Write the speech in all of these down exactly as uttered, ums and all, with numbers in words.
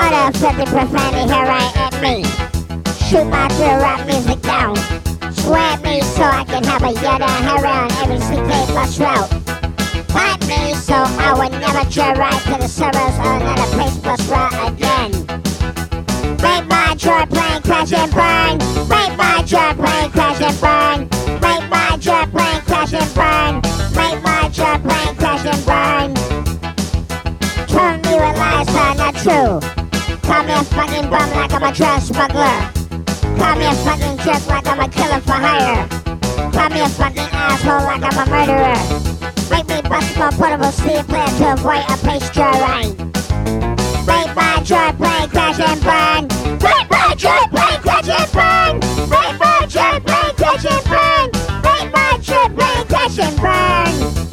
Utter filthy profanity, here I at me. Shoot my drill rap music down. Swear at me so I can have a yada hair on every C K bus route. Find me so I would never drill right to the suburbs or another place bus route again. Make my jet plane crash and burn. Make my jet plane crash and burn. Make my jet plane crash and burn. Make my jet plane crash and burn. Tell me what lies are not true. Call me a fucking bum like I'm a drug smuggler. Call me a fucking jerk like I'm a killer for hire. Call me a fucking asshole like I'm a murderer. Make me bust my portable C plan to avoid a pace joyride. Make my jet plane crash and burn. Make my jet plane crash and burn. Make my jet plane crash and burn. Make my jet plane crash and burn.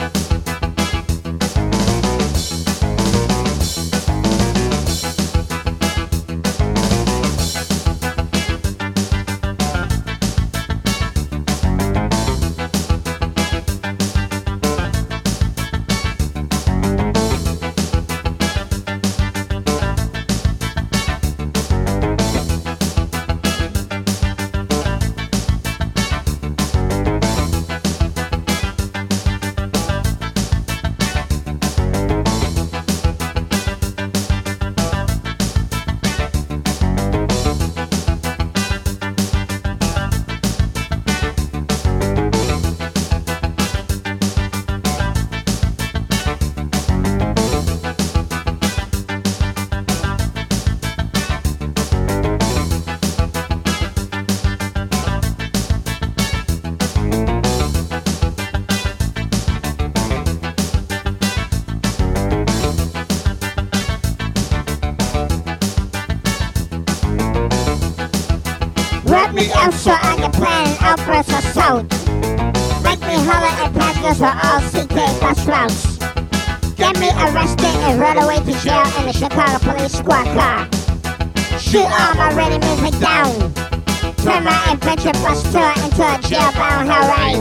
Rub me up so I can plan an outburst assault. Make me holler at passengers for all C K bus routes. Get me arrested and run away to jail in the Chicago police squad car. Shoot all my ready music down. Turn my adventure bus tour into a jailbound hell ride.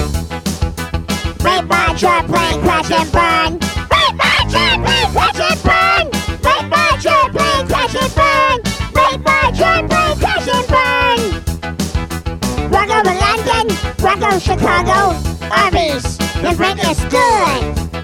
Make my jet plane crash and burn. Make my jet plane crash and burn. Make my jet plane crash and burn. Make my jet plane crash and burn. Rock over London, rock over Chicago, Arby's, the rent is good.